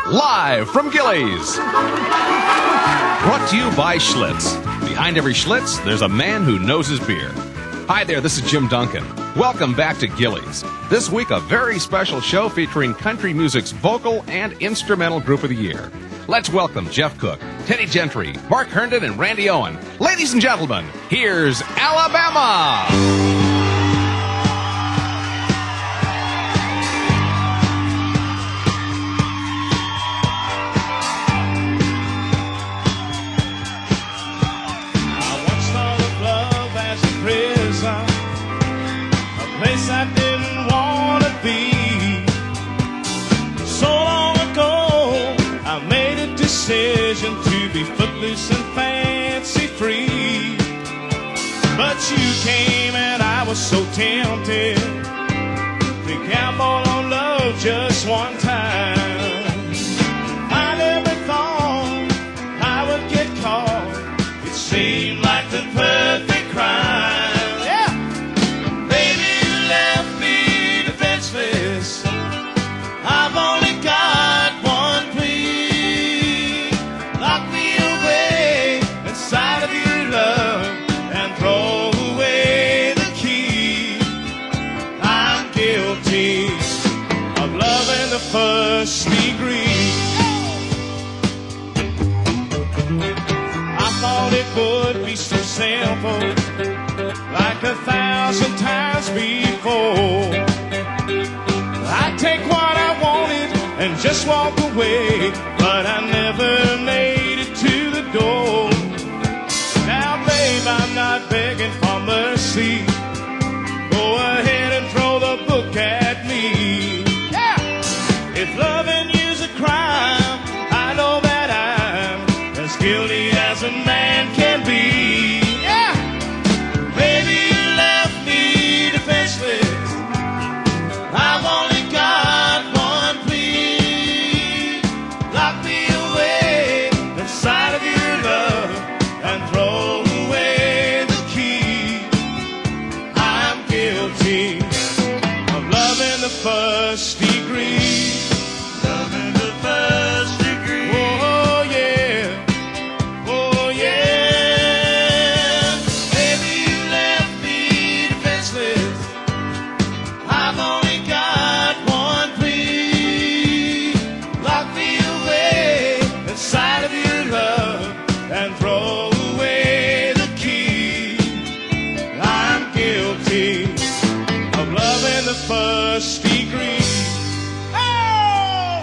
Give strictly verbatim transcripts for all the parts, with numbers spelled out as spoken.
live from Gillies. Brought to you by Schlitz. Behind every Schlitz, there's a man who knows his beer. Hi there, this is Jim Duncan. Welcome back to Gillies. This week, a very special show featuring country music's vocal and instrumental group of the year. Let's welcome Jeff Cook, Teddy Gentry, Mark Herndon, and Randy Owen. Ladies and gentlemen, here's Alabama! Place I didn't want to be. So long ago, I made a decision to be footloose and fancy free. But you came and I was so tempted to gamble on love just one time. I never thought I would get caught. It seemed like the perfect crime. I've only got one plea. Lock me away inside of your love and throw away the key. I'm guilty of love in the first degree. I thought it would be so simple, like a thousand times before. I'd take what I wanted and just walk away, but I never made it to the door. Now, babe, I'm not begging for mercy. Go ahead and throw the book at me. Yeah! If loving you's a crime, I know that I'm as guilty as a man can be. Yeah! Baby, you left me defenseless. I've only got one plea. Lock me away inside of your love and throw away the key. I'm guilty of loving the first degree. Loving the first degree. Oh yeah, oh yeah. Baby, you left me defenseless. I've only got one plea. Lock me away inside of your love and throw away the key. I'm guilty of loving the first degree. Oh!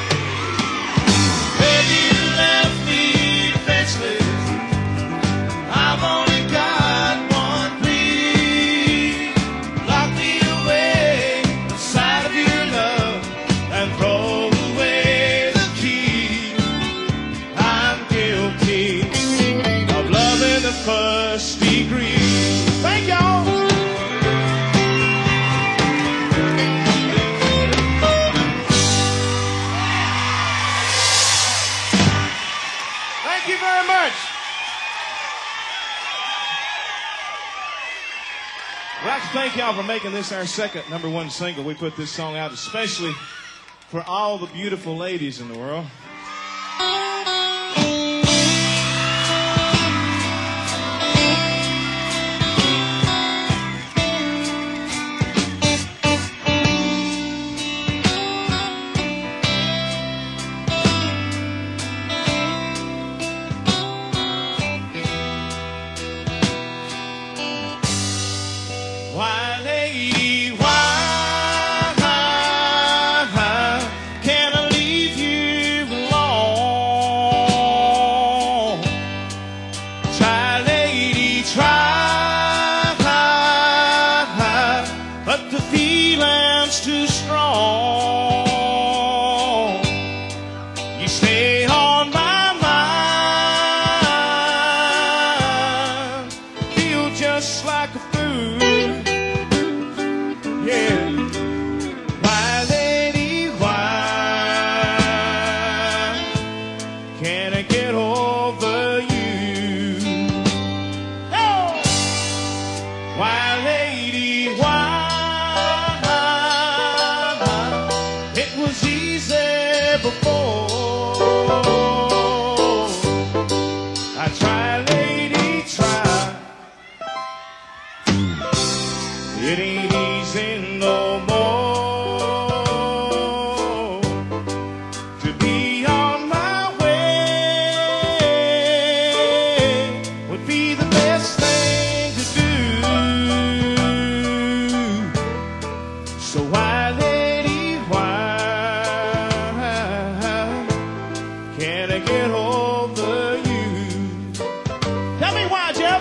Baby, you left me defenseless. I've only got one plea. Lock me away inside of your love and throw away the key. I'm guilty of loving the first degree. Thank y'all. Thank you very much. I'd like to thank y'all for making this our second number one single. We put this song out especially for all the beautiful ladies in the world. Why, lady, why can't I leave you why, lady, why can't I get over you? Tell me why, Jeff.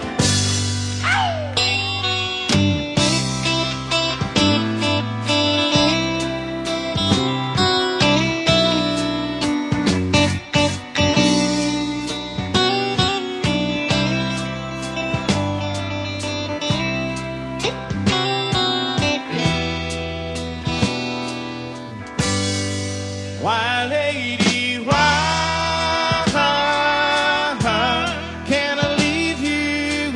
Why, lady, why can't I leave you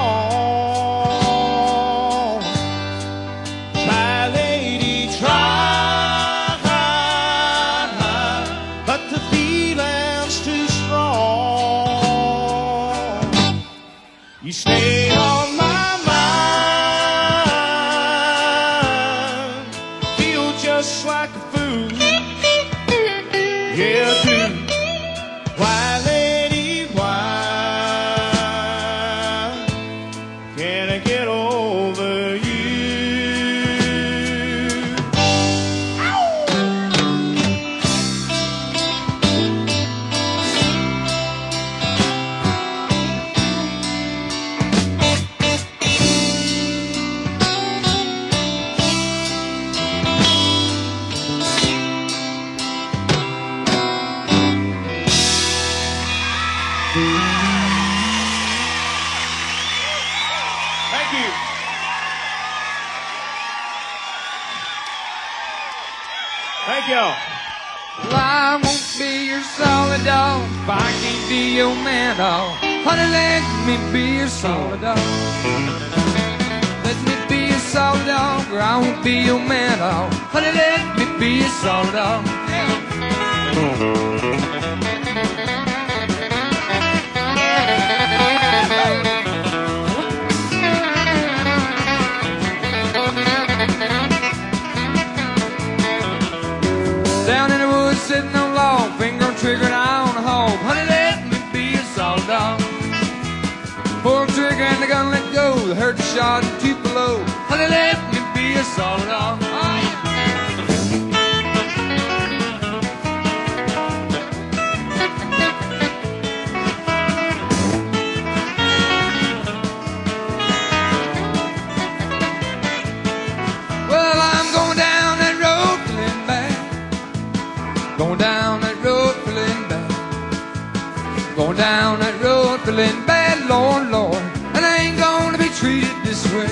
alone? Try, lady, try, but the feeling's too strong. You stay on my mind, feel just like a fool. Yeah, too. Why, lady, why can't I get over you? Thank you. Thank y'all. Well, I won't be your solid dog if I can't be your man dog. Honey, let me be your solid dog. Let me be your solid dog, or I won't be your man dog. Honey, let me be your solid dog. Down in the woods, sitting on a log, finger on trigger and eye on the hog. Honey, let me be a solid dog. Pull the trigger and the gun let go. The hurt the shot and two below. Honey, let me be a solid dog. Oh, yeah. Well, I'm going down that road, feeling bad. Going down that road, feeling bad. Going down that road, feeling bad, Lord, Lord. And I ain't gonna be treated this way.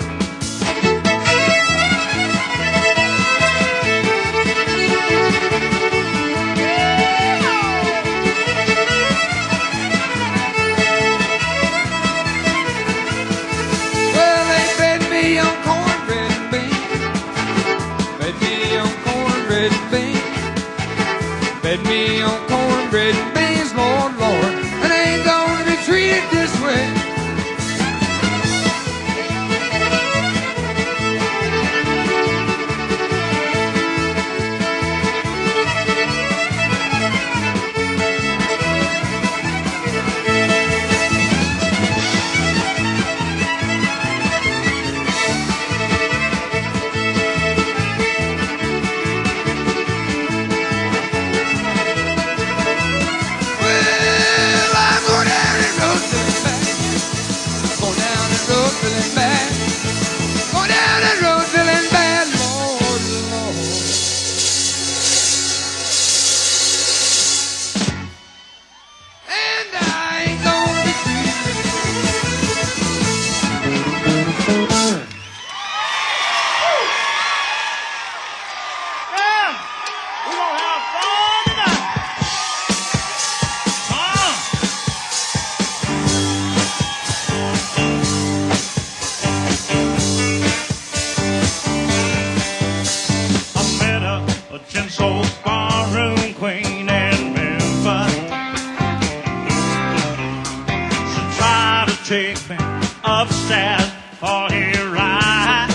Well, they fed me on cornbread and beans. Fed me on cornbread and beans. Fed me on cornbread and beans, Lord, Lord. And I ain't gonna be treated this way. Well, I'm going down that road feeling bad. Going down that road feeling bad. Going down that road feeling bad, Lord, Lord. And I ain't gonna be treated. Yeah, we're gonna have fun tonight. Huh? I met a, a gentle barroom queen in Memphis. She tried to take me upstairs for a ride.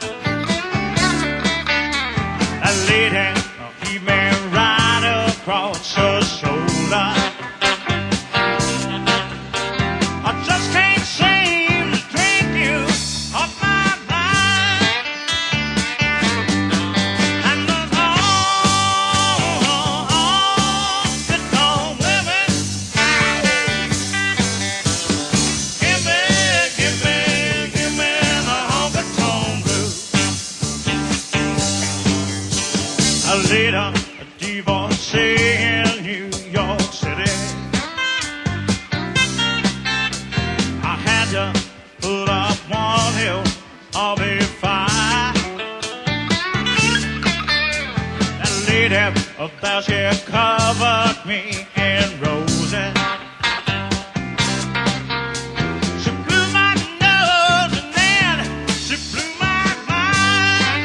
That lady keep me right across her shoulder. I just can't seem to drink you off my mind. I laid a divorcee in New York City. I had to put up one hill of a fire. That lady up there, she covered me in roses. She blew my nose and then she blew my mind.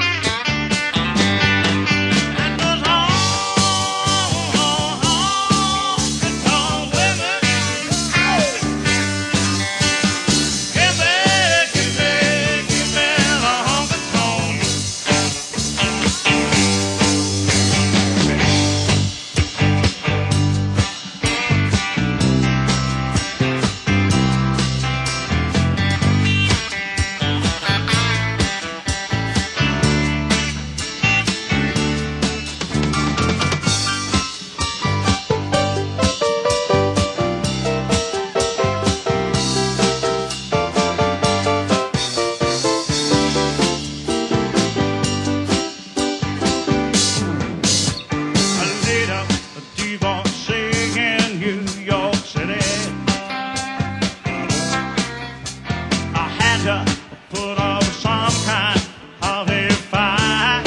That was all, all, all the tall women. Give me, give me, give me the honky-tonk. I laid up a divorcee in New York City. I had to put up some kind of a fight.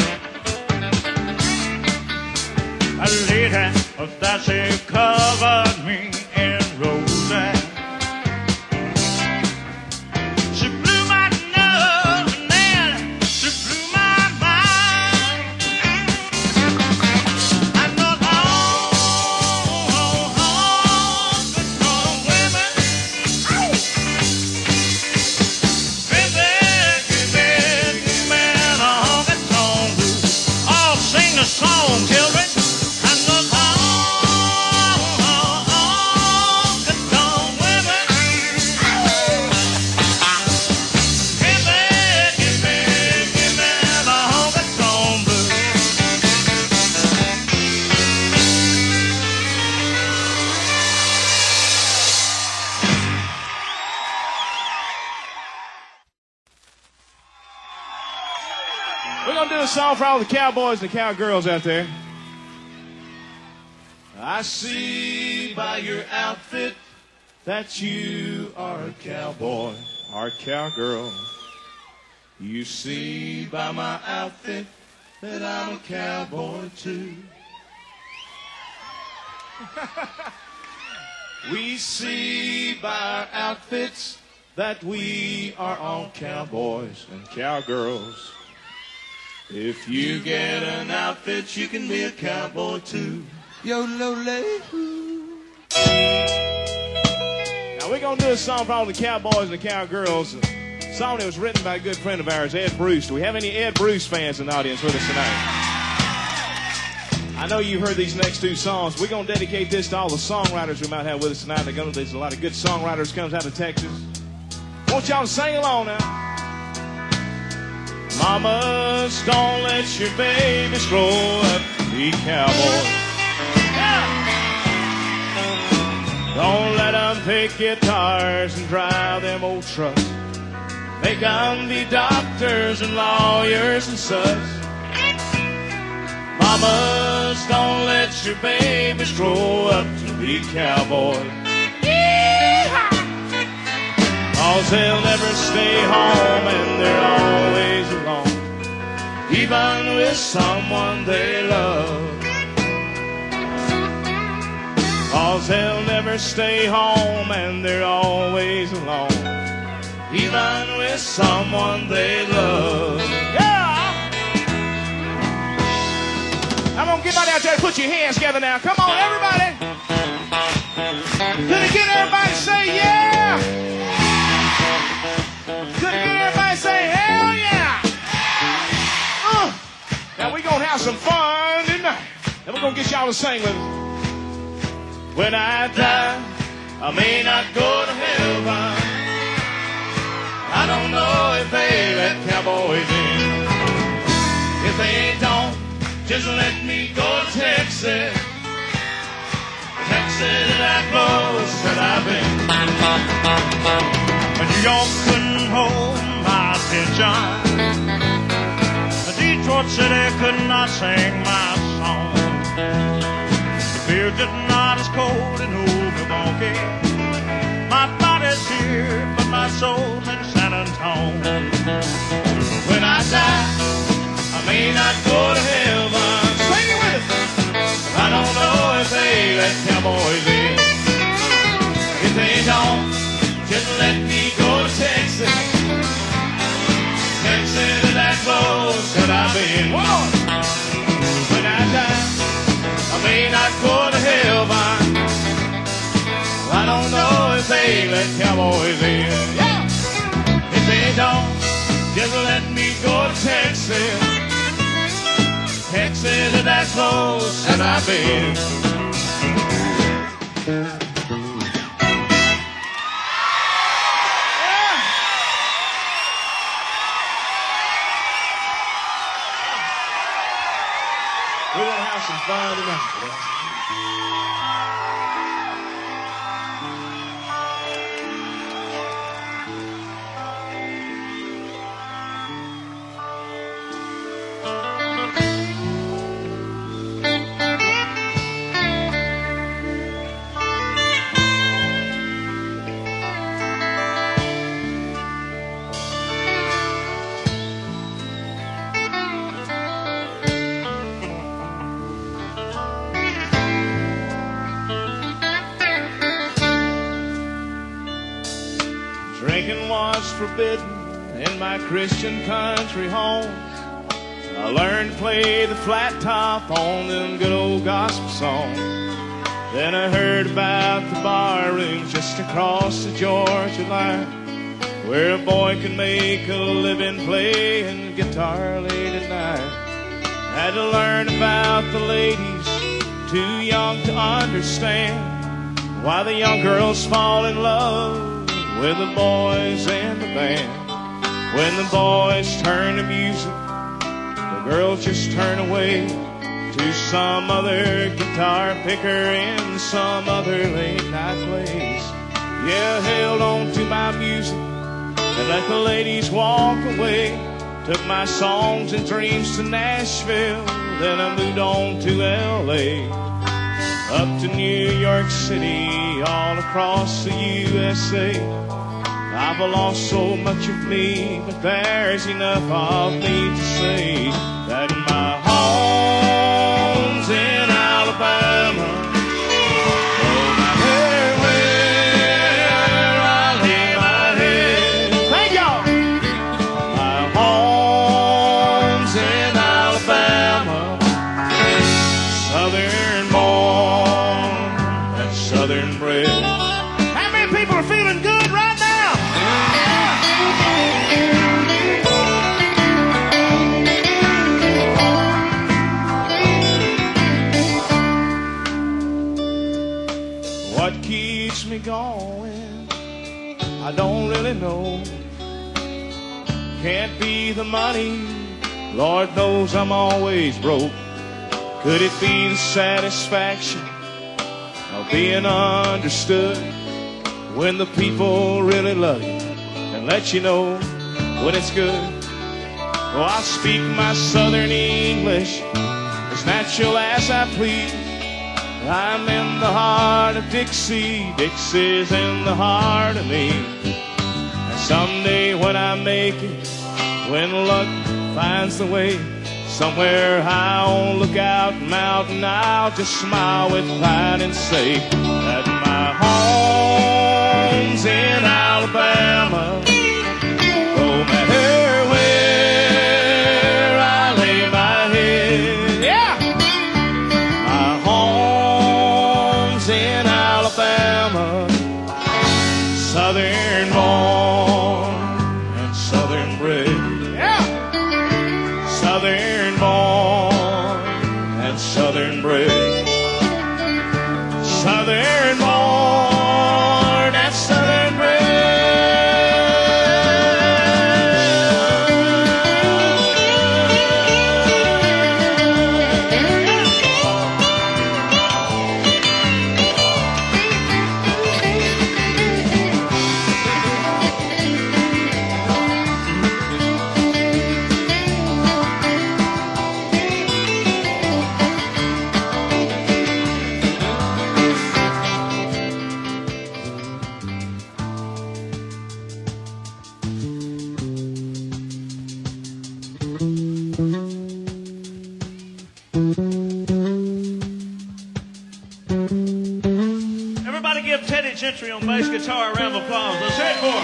A lady that she covered me in roses. She blew my nose and then she blew my mind. I know all, all, all the tall women. Baby, give me, give me the honky-tonk blues. All sing the song, children. I know all, all, all the tall women. Give me, give me, give me the honky-tonk blues. We're gonna do a song for all the cowboys and cowgirls out there. I see by your outfit that you are a cowboy or cowgirl. You see by my outfit that I'm a cowboy too. We see by our outfits that we are all cowboys and cowgirls. If you get an outfit, you can be a cowboy too. Yo-lo-lay-hoo. Now we're gonna do a song for all the cowboys and the cowgirls. A song that was written by a good friend of ours, Ed Bruce. Do we have any Ed Bruce fans in the audience with us tonight? I know you've heard these next two songs. We're gonna dedicate this to all the songwriters we might have with us tonight. They're gonna, there's a lot of good songwriters comes out of Texas. I want y'all to sing along now. Mamas, don't let your babies grow up to be cowboys. Don't let them pick guitars and drive them old trucks. Make them be doctors and lawyers and such. Mamas, don't let your babies grow up to be cowboys. Cause they'll never stay home and they're always alone, even with someone they love. Cause they'll never stay home and they're always alone, even with someone they love. Yeah! I'm gonna get out there and put your hands together now. Come on, everybody! Can I get everybody to say yeah? Could I get everybody to say hell yeah? Uh, now we're gonna have some fun tonight. And we're gonna get y'all to sing with us. When I die, I may not go to heaven. I don't know if they let cowboys in. If they don't, just let me go to Texas. Texas, that close that I've been. But New York couldn't hold my attention. Detroit City could not sing my song. home. The beer's just not as cold in old Milwaukee. My body's here, but my soul's in San Antonio. When I die, I may not go to heaven. Sing it with us. I don't know if they let cowboys in. If they don't, just let me go to Texas. Texas is that close that I've been. When I die, I may not go to heaven. I don't know if they let cowboys in. Yeah. If they don't, just let me go to Texas. Texas is that close that I've been. Yeah. We're gonna have some fun tonight. Drinking was forbidden in my Christian country home. I learned to play the flat top on them good old gospel songs. Then I heard about the bar rooms just across the Georgia line, where a boy can make a living playing guitar late at night. Had to learn about the ladies, too young to understand why the young girls fall in love with the boys in the band. When the boys turn to music, the girls just turn away to some other guitar picker in some other late night place. Yeah, held on to my music and let the ladies walk away. Took my songs and dreams to Nashville, then I moved on to L A, up to New York City, all across the U S A. I've lost so much of me, but there's enough of me to say that my home's in Alabama. No matter where I lay my head. Thank y'all. My home's in Alabama. Southern born and southern bred. How many people are feeling good right now? What keeps me going, I don't really know. Can't be the money, Lord knows I'm always broke. Could it be the satisfaction of being understood when the people really love you and let you know when it's good? Oh, I speak my southern English as natural as I please. I'm in the heart of Dixie, Dixie's in the heart of me. And someday when I make it, when luck finds the way, somewhere high on Lookout Mountain, I'll just smile with pride and say that my home's in Alabama. No matter where I lay my head, yeah. My home's in Alabama, southern born and southern bred, yeah. Southern born and southern bred, southern born and southern bred. Everybody give Teddy Gentry on bass guitar a round of applause. Let's hear it for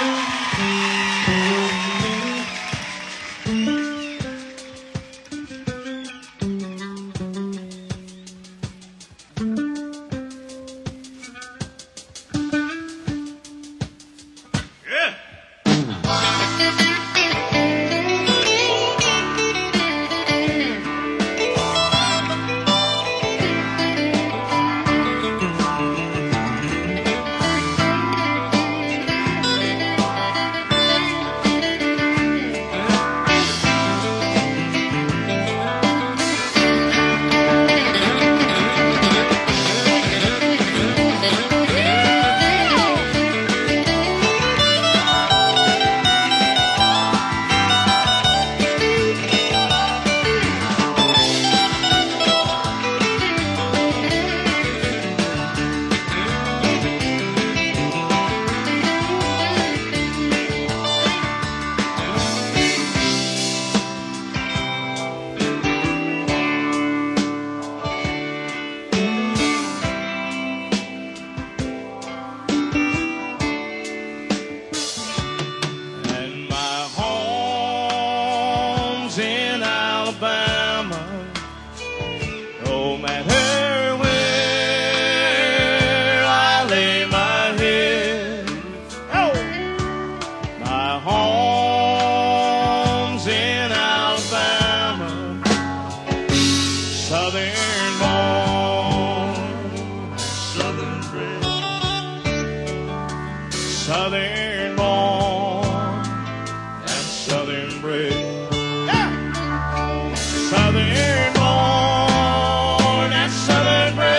Southern born and Southern bred. Yeah. Southern born and Southern bred.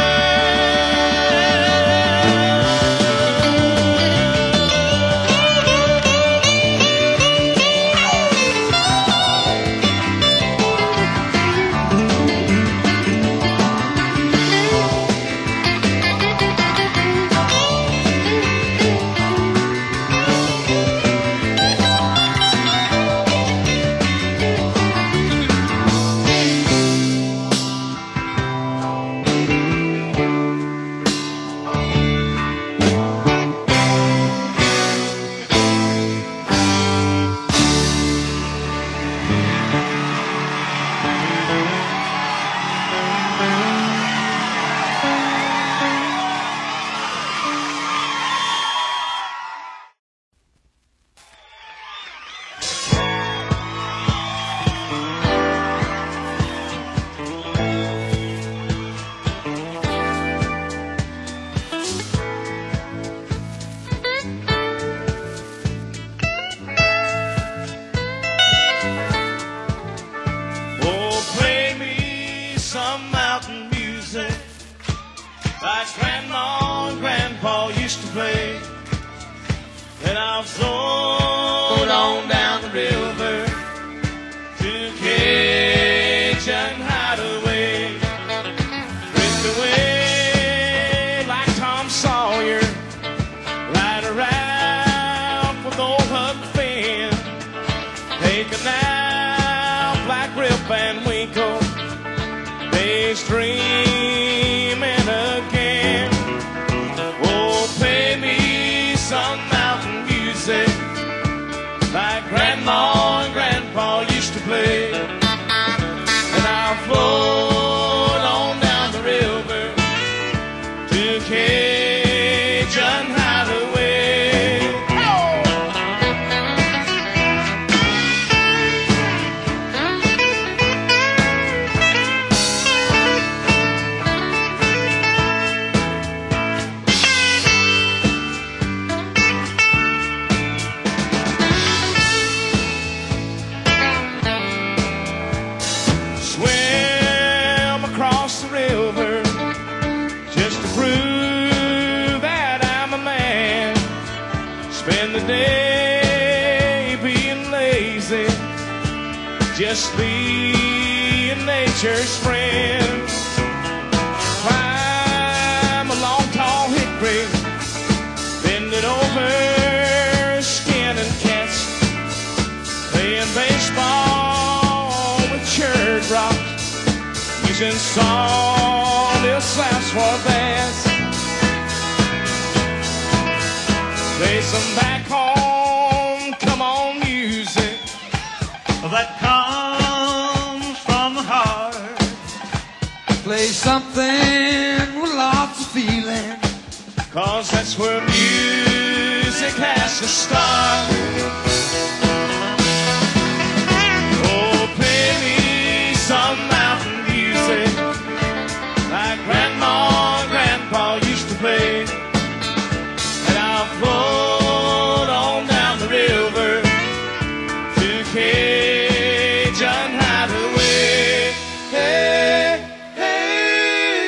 Like Grandma and Grandpa used to play. Then I'll float on down the river to Cajun Hideaway. Drift away like Tom Sawyer, ride around with old Huck Finn, take a nap like Rip Van Winkle, daydreaming again. Oh, play me some mountain music like Grandma and Grandpa used to play. And I'll float on down the river to Cajun Hideaway. Spend the day being lazy, just being nature's friend. Climb a long tall hickory, bend it over, skin and cats, playing baseball with church rocks, Cajun song, this last for bass. Play some back home, come on music that comes from the heart. Play something with lots of feeling, 'cause that's where music has to start. Oh, play me some mountain music like Grandma and Grandpa used to play. And I'll float on down the river to Cajun Hideaway. Hey, hey.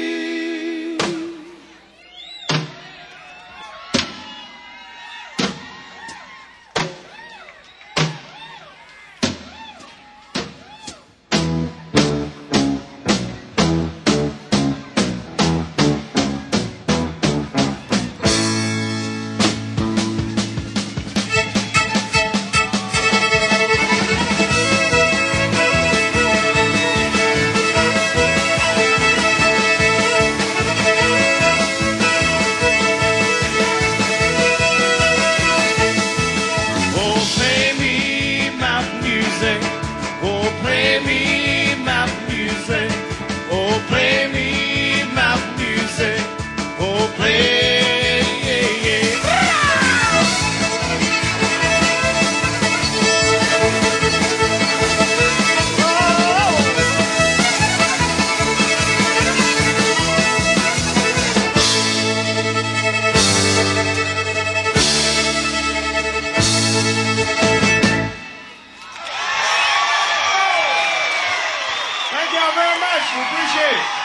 Thank y'all very much. We appreciate it.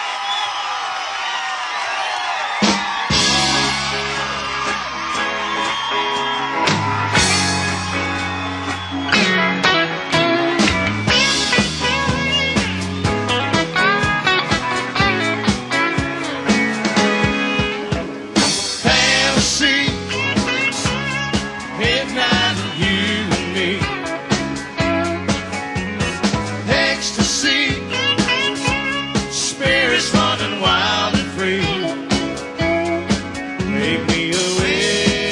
Fantasy, midnight, you and me. Ecstasy, spirits running wild and free. Take me away,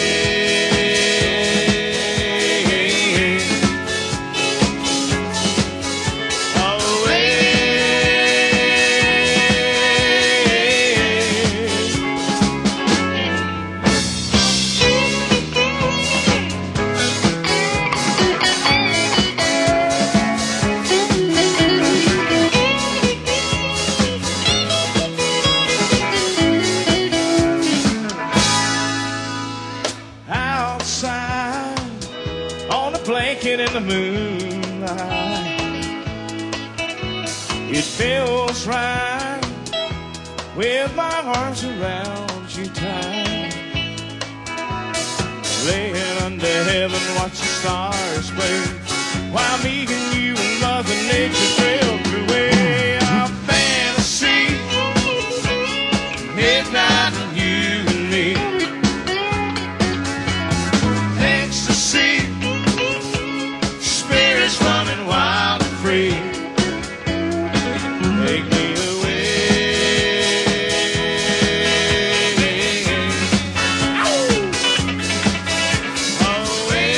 outside on a blanket in the moonlight. It feels right with my arms around you tight. Laying under heaven, watch the stars play, while me and you and Mother Nature drift away. Our fantasy, midnight and you and me. Ecstasy, spirits running wild and free. Take me away, away.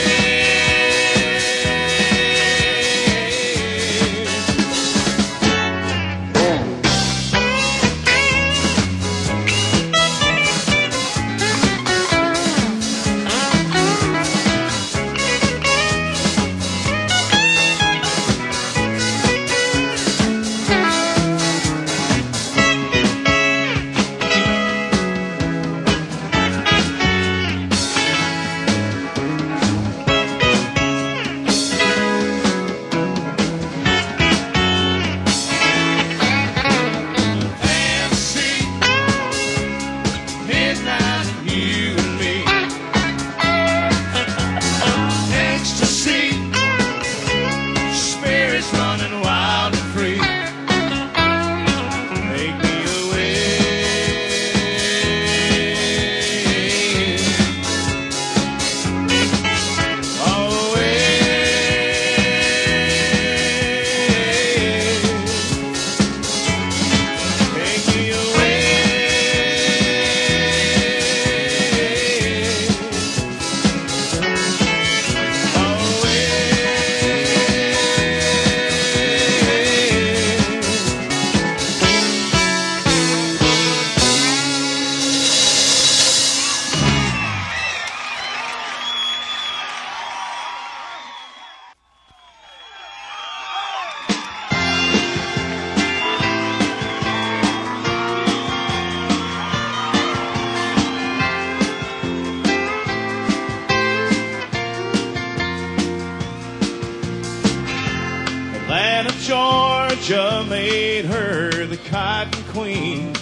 made her the cotton queen.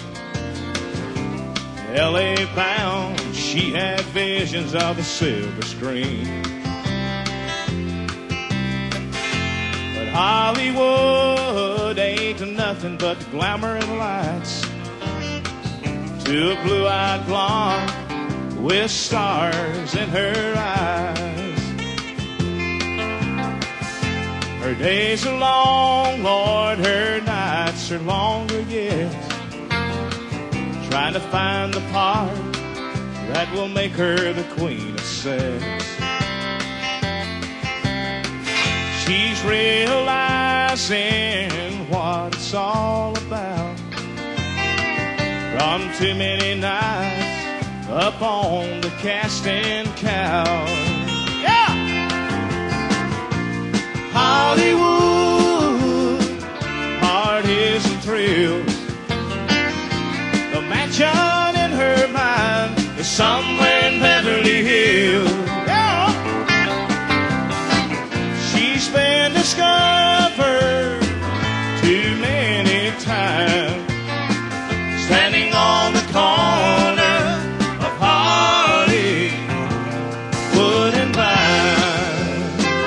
L A bound, she had visions of the silver screen. But Hollywood ain't nothing but the glamour and lights to a blue-eyed blonde with stars in her eyes. Her days are long, Lord, her nights are longer yet, trying to find the part that will make her the queen of sex. She's realizing what it's all about from too many nights up on the casting couch. Yeah! Hollywood, parties and thrills. The mansion in her mind is somewhere in Beverly Hills. Yeah. She's been discovered too many times, standing on the corner of Hollywood and Vine.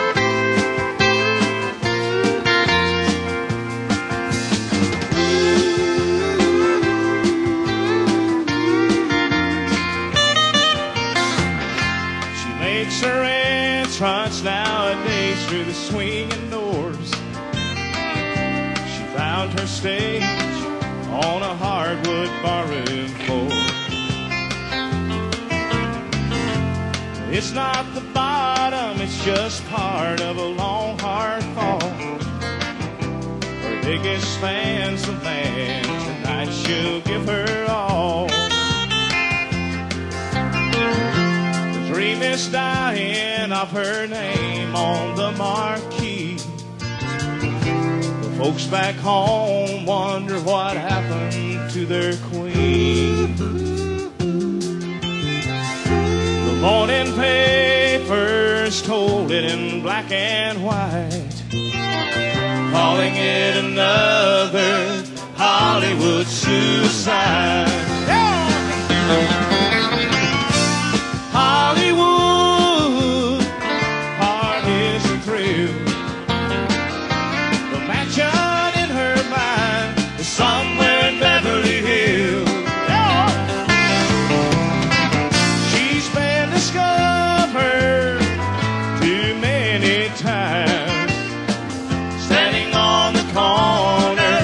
She makes her entrance nowadays through the swinging doors. She found her stage on a hardwood barroom floor. It's not the bottom, it's just part of a long, hard fall. Her biggest fan's the man, tonight she'll give her all. The dream is dying of her name on the marquee. Folks back home wonder what happened to their queen. The morning papers told it in black and white, calling it another Hollywood suicide. Yeah! Hollywood, heart is a thrill. Somewhere in Beverly Hills. Yeah. She's been discovered too many times, standing on the corner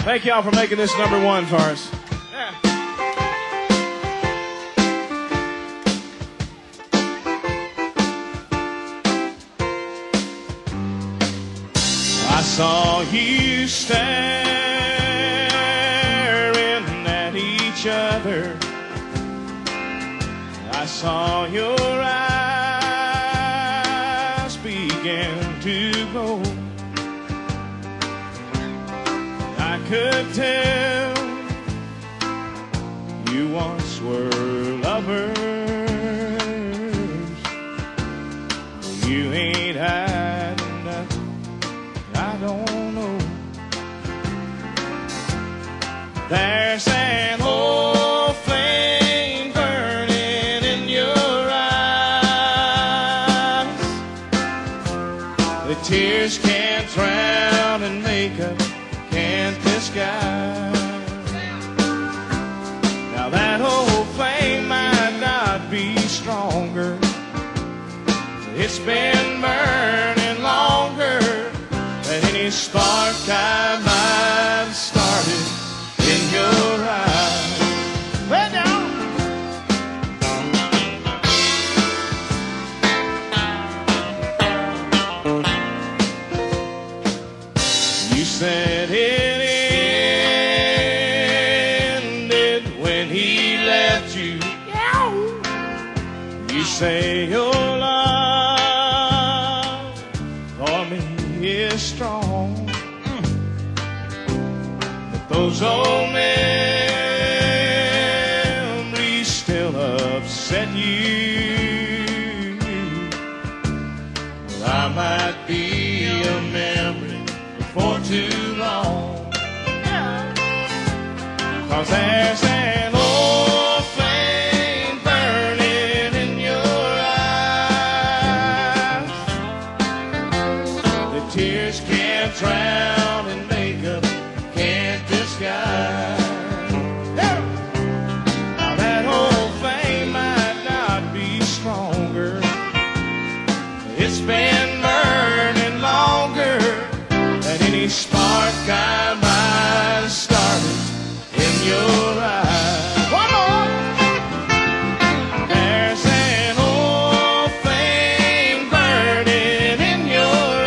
Thank y'all for making this number one for us. Yeah. I saw you staring at each other. I saw your eyes begin to glow. I could tell you once were lovers. You ain't had nothing, I don't know. There's an old flame burning in your eyes. The tears can't drown and make up can't disguise. Now that old flame might not be stronger. It's been burning longer than any spark I might have started in your eyes. Well, now. You said it ended when he left you. You say your love for me is strong, but those old memories still upset you. Well, I might be a memory for too long, 'cause there's an old flame burning in your eyes. The tears can't drown and makeup can't disguise. Now that old flame might not be stronger. It's been burning longer than any spark I might have started in your eyes. One more. There's an old flame burning in your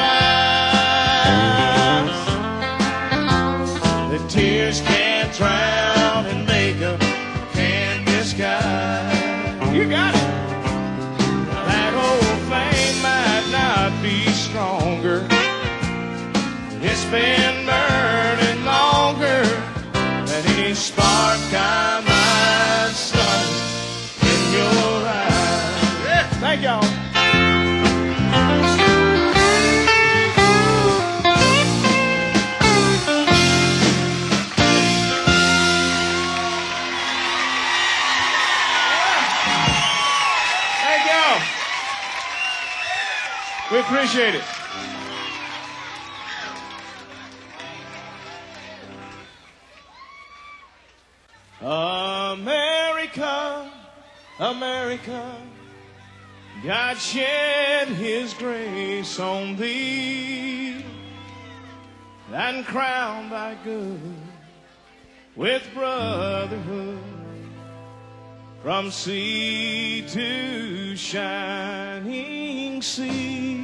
eyes. The tears can't drown and makeup can't disguise. You got it. That old flame might not be stronger. It's been burning longer than any spark I might start in your eyes. Yeah. Thank y'all. Thank y'all. We appreciate it. America, America, God shed his grace on thee and crowned thy good with brotherhood from sea to shining sea.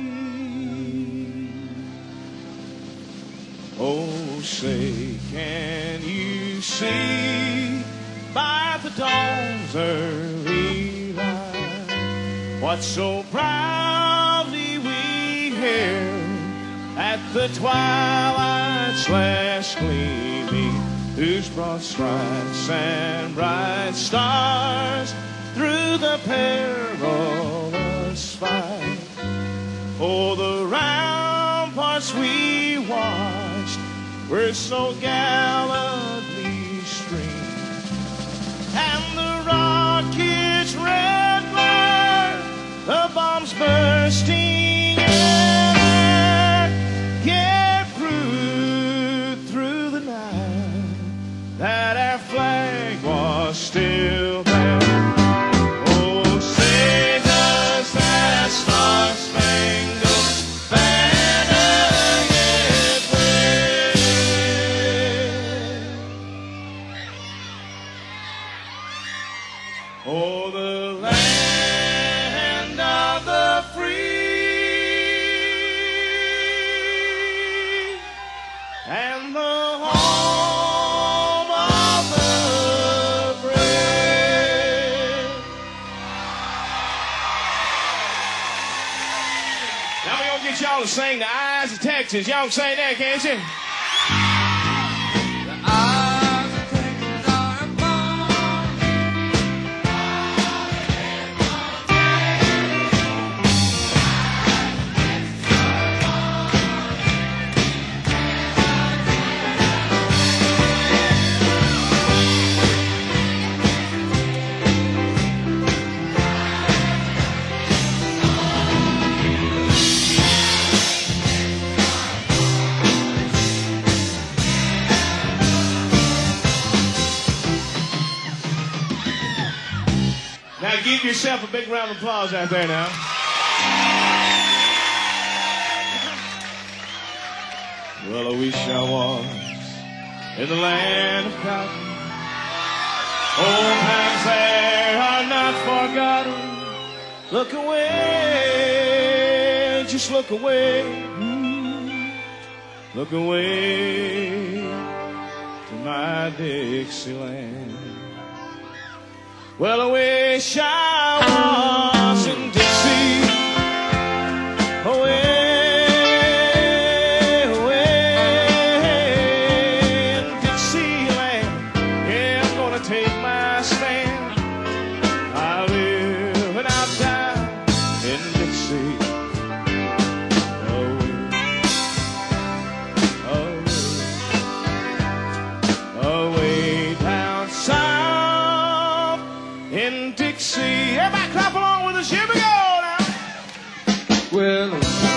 Oh, say, can you see by the dawn's early light what so proudly we hailed at the twilight's last gleaming, whose broad stripes and bright stars through the perilous fight for the ramparts we watched were so gallantly streamed, and the rocket's red glare, the bombs bursting in air, yet proved through the night that our flag was still there. Oh, say does that star-spangled banner yet wave? get y'all to sing The Eyes of Texas. Y'all can sing that, can't you? The eyes of Texas are upon Now give yourself a big round of applause out there now. Well, I wish I was in the land of cotton. Old times there are not forgotten. Look away, just look away. Look away to my Dixieland. Well, I wish I was in Dixie, away, away in Dixieland. Yeah, I'm gonna take my stand. I live and I'll die in Dixie, away, away, away down south. In Dixie. Everybody clap along with us. Here we go now. well.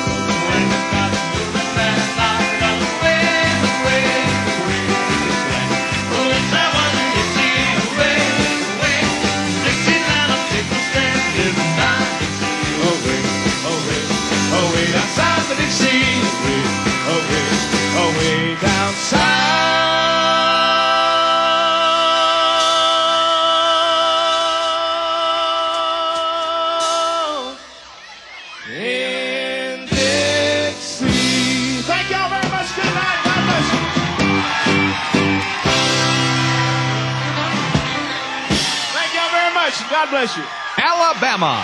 Away, away, away down south of Dixie. Away, away, away down south. In Dixie. Thank y'all very much. Good night. God bless you. Thank y'all very much. God bless you. Alabama.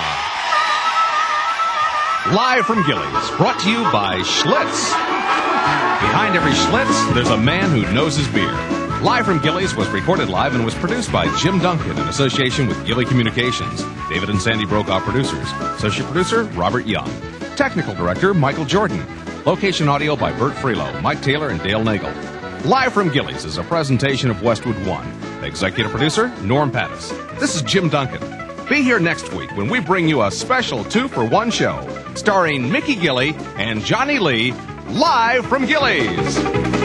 Live from Gillies, brought to you by Schlitz. Behind every Schlitz, there's a man who knows his beer. Live from Gillies was recorded live and was produced by Jim Duncan in association with Gilly Communications. David and Sandy Brokaw producers. Associate producer, Robert Young. Technical director, Michael Jordan. Location audio by Bert Freelow, Mike Taylor, and Dale Nagel. Live from Gillies is a presentation of Westwood One. Executive producer, Norm Pattis. This is Jim Duncan. Be here next week when we bring you a special two-for-one show starring Mickey Gilly and Johnny Lee, live from Gillies.